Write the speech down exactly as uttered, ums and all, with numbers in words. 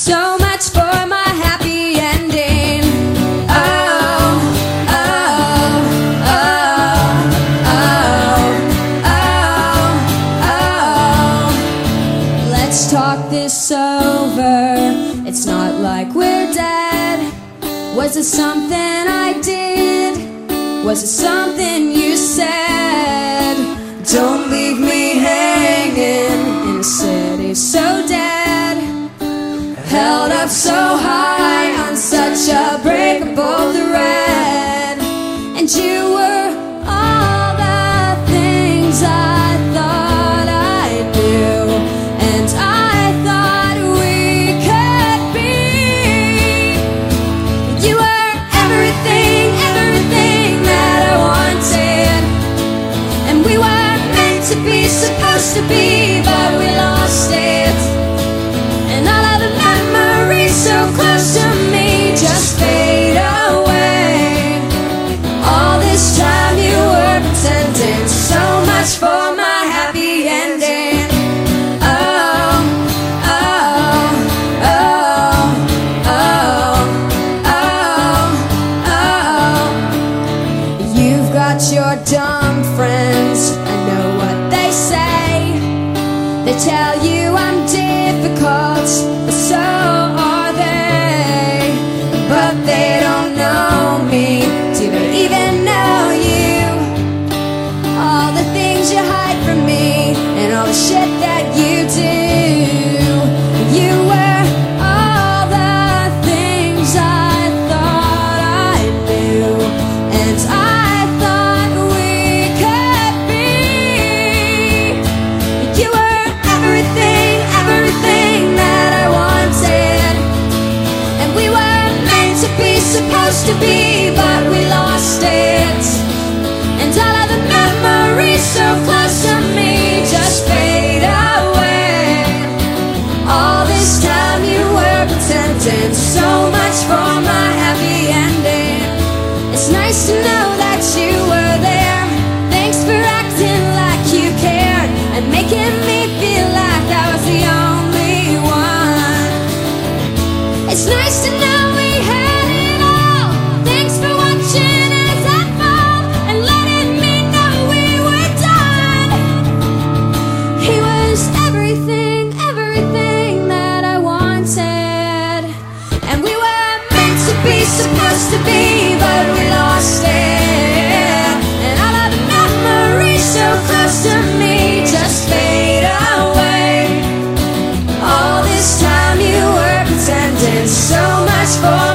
So much for my happy ending. Oh, oh, oh, oh, oh, oh. Let's talk this over. It's not like we're dead. Was it something I did? Was it something you said? Don't leave me hanging in a city so dead, held up so high on such a breakable thread. And you were all the things I thought I knew, and I thought we could be. You were everything, everything that I wanted, and we were meant to be, supposed to be, but we lost it. And all of the memories so close to me just fade away. All this time you were pretending, so much for my happy ending. Oh, oh, oh, oh, oh, oh. You've got your dumb friends, I know what they say. They tell you I'm difficult, but so are they. But they don't know me. Do they even know you? All the things you hide from me, and all the shit that you do. You were all the things I thought I knew, and I thought we could be. You were everything, everything that I wanted, and we were meant to be, supposed to be, but we lost it. And all of the memories so close to me just fade away. All this time you were pretending, so much for my happy ending. It's nice to know that you were there. Thanks for acting like you cared, and making me feel like I was the only one. It's nice to know we had it all. Thanks for watching as I fall, and letting me know we were done. He was everything, everything that I wanted, and we were meant to be, supposed to be, but we lost it. And all of the memories so close to me just fade away. All this time you were pretending, so much for